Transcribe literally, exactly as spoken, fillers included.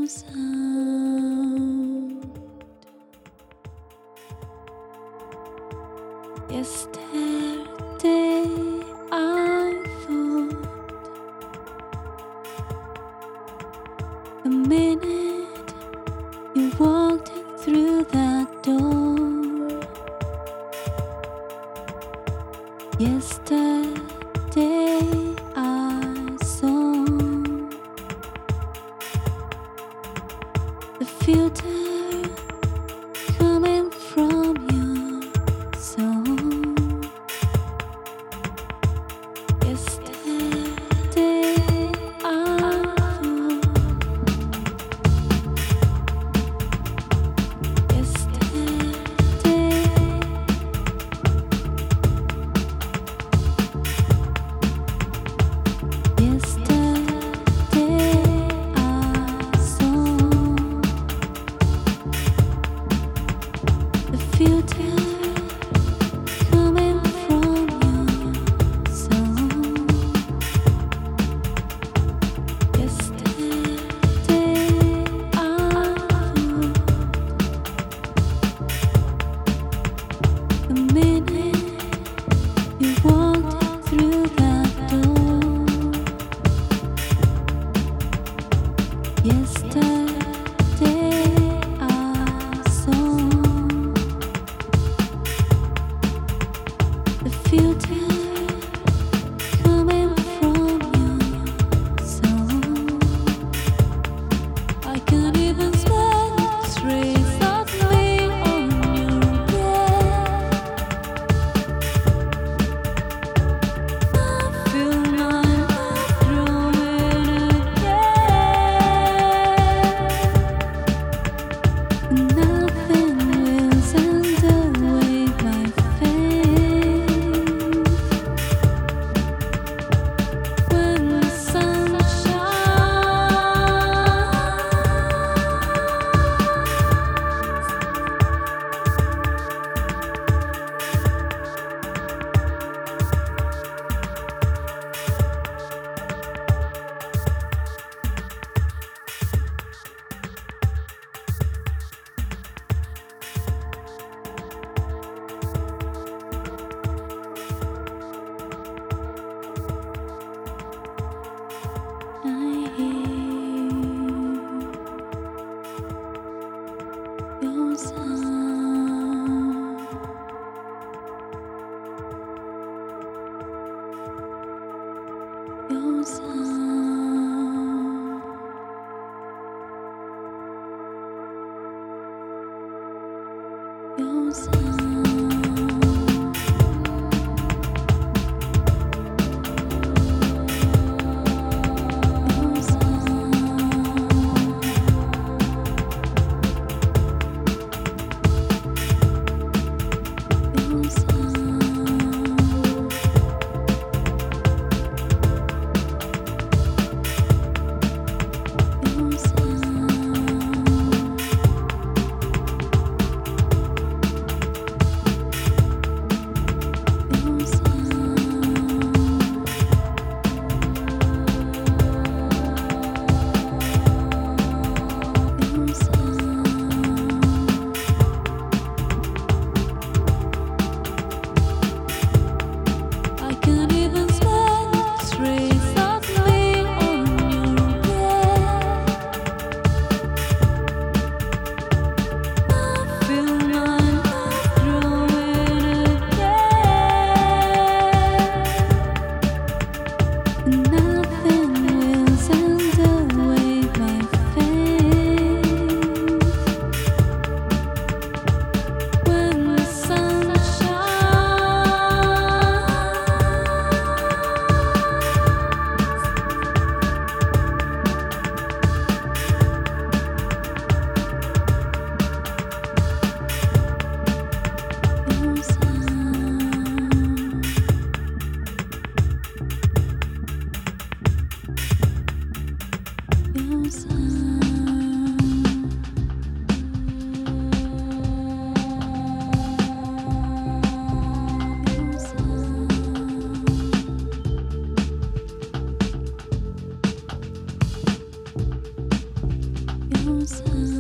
your sound. Yesterday I thought the minute you walked in through that door. Yesterday I saw the future coming from your soul. Yesterday I thought, yesterday, yesterday I saw the future coming from your soul. Yesterday I thought the minute you walked through that door. Yesterday I saw the future coming from your soul. I can't even smell the trace of me on your breath. I feel my love growing again. Nothing will send away my faith. When the sun I hear your sound, your sound, your sound. sun.